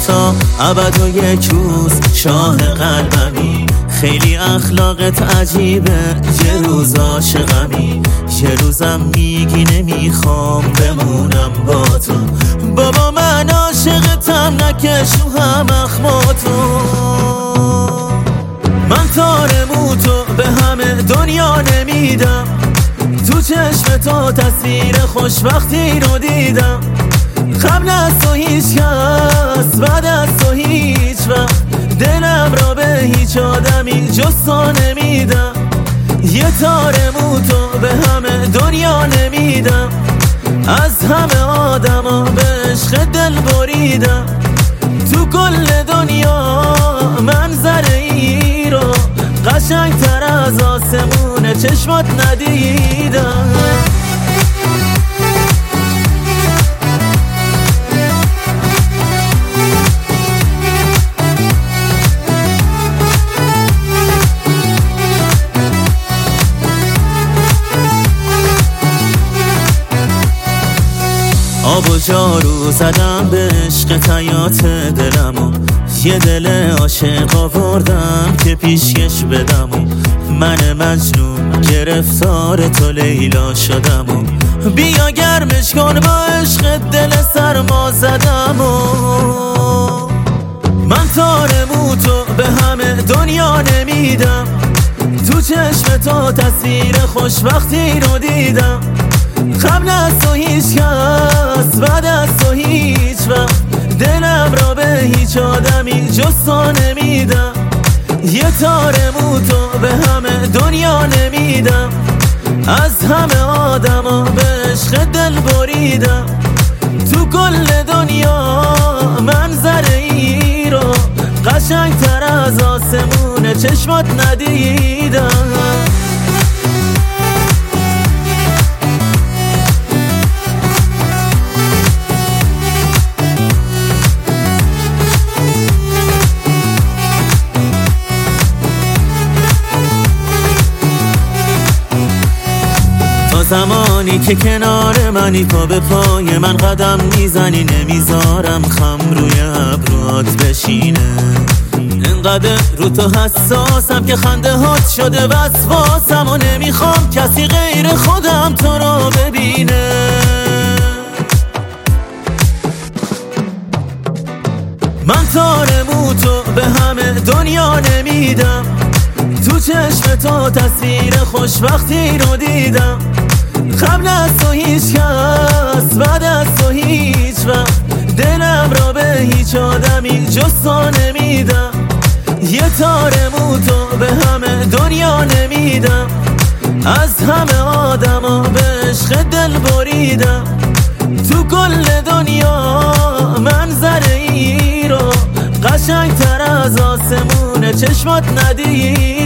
تا ابد و یک روز شاه قلبمی. خیلی اخلاقت عجیبه، یه روز عاشقمی، یه روزم میگی نمیخوام بمونم با تو. بابا من عاشقتم، نکش رو هم اخماتو. من تار موتو به همه دنیا نمیدم، تو چشم تو تصویر خوشبختی رو دیدم. قبل از تو هیچ کس، بعد از تو هیچ وقت دلم را به هیچ آدمی جز تو نمیدم. یه تار موتو به همه دنیا نمیدم، از همه آدما به عشق دل بریدم. تو کل دنیا منظره ای رو قشنگ تر از آسمون چشمات ندیدم. آب و جارو زدم به عشق حیات دلمو، یه دل عاشق آوردم که پیشکش بدم. من مجنون گرفتار تو لیلا شدم، بیا گرمش کن با عشق دل سرما زدم. من تار موتو به همه دنیا نمیدم، تو چشم تو تصویر خوشبختی رو دیدم. قبل از تو هیچ کس، بعد از تو هیچ وقت دلم را به هیچ آدمی جز تو نمیدم. یه تار موتو به همه دنیا نمیدم، از همه آدما به عشق دل بریدم. تو کل دنیا منظره ای رو قشنگ تر از آسمون چشمات ندیدم. زمانی که کنار منی، پا به پای من قدم میزنی، نمیذارم خم روی ابروات بشینه. انقدر رو تو حساسم که خنده هات شده وسواسم، و نمیخوام کسی غیر خودم تو رو ببینه. من تار موتو به همه دنیا نمیدم، تو چشم تو تصویر خوشبختی رو دیدم. قبل از تو هیچ کس، بعد از تو هیچ وقت دلم را به هیچ آدمی جز تو نمیدم. یه تار موتو به همه دنیا نمیدم، از همه آدما به عشق دل بریدم. تو کل دنیا منظره ای رو قشنگ تر از آسمون چشمات ندیدم.